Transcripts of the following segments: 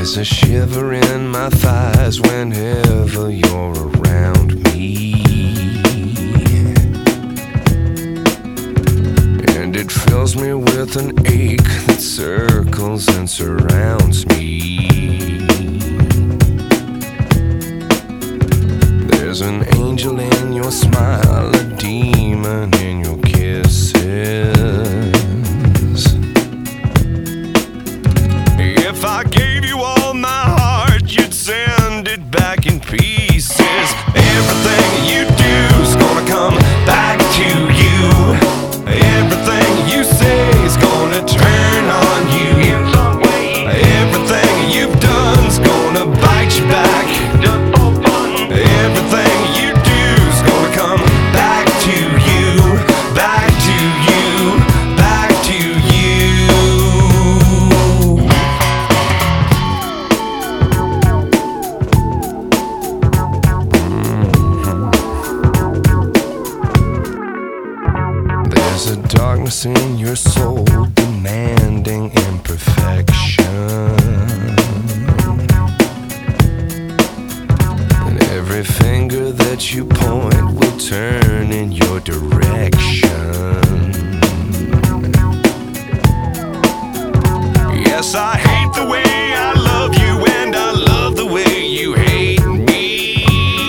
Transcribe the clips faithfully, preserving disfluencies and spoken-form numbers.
There's a shiver in my thighs whenever you're around me, and it fills me with an ache that circles and surrounds me. There's an angel in your smile, a demon in your kisses. If I gave you all my heart, you'd send it back in pieces. Everything you do's gonna come back to you. Everything you say is gonna turn on you in some way. Everything you've done's gonna bite you back. Everything you do's gonna come back to you, back to you, back to you. Mm-hmm. There's a darkness in your soul demanding imperfection. Every finger that you point will turn in your direction. Yes, I hate the way I love you, and I love the way you hate me.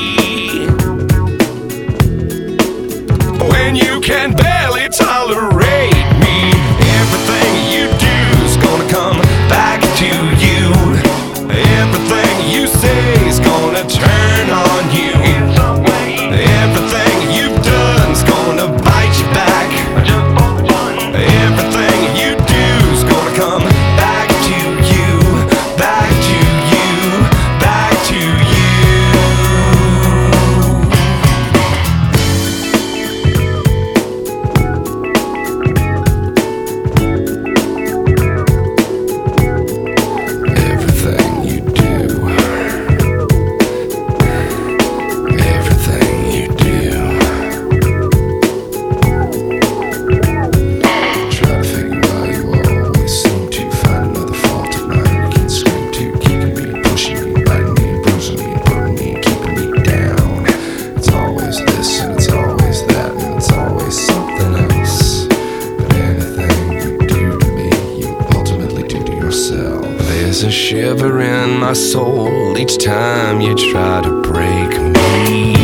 When you can barely tolerate me, everything you do's gonna come back to you. Everything you say is gonna turn on you in some way. Everything you've done's gonna bite you back. Just for fun. Everything you do's gonna come back to you, back to you, back to you. Everything you do, everything you do. Try to figure why you always seem to find another fault of mine. You can scream to, keeping me, pushing me, biting me, bruising me, putting me, keeping me down. It's always this and it's always that and it's always something else. But anything you do to me, you ultimately do to yourself. There's a shiver in my soul each time you try to break me.